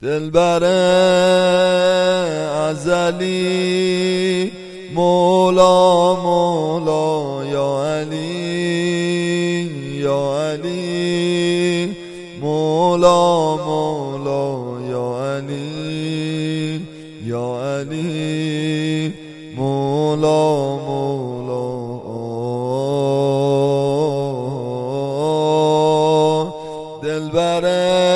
دلبر ازلی مولا مولا یا علی یا علی مولا مولا یا علی یا علی مولا مولا دلبر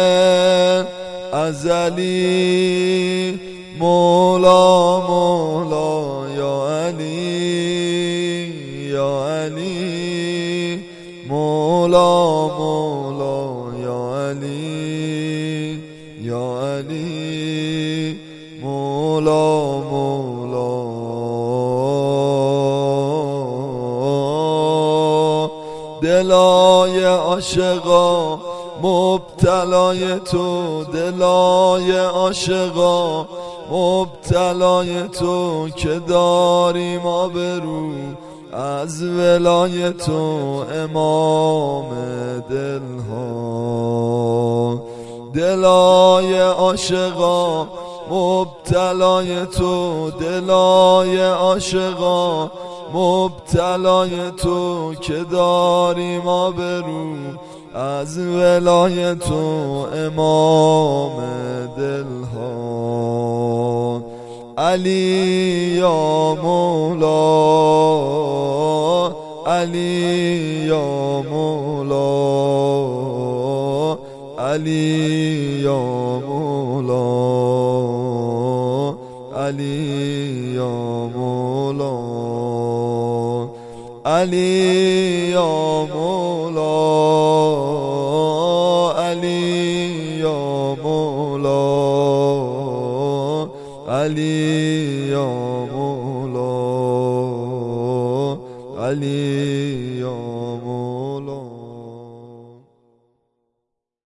ازلی مولا مولا یا علی یا علی مولا مولا یا علی یا علی مولا مولا دلای عاشقا مبتلای تو، دلای عاشقا مبتلای تو که داریم آبرو از ولای تو امام دلها. دلای عاشقا مبتلای تو، دلای عاشقا مبتلای تو که داریم آبرو از ولای تو امام دلها. علی یا مولا علی یا مولا علی یا مولا علی یا مولا علی یا مولا علی یا مولا علی یا مولا علی یا مولا.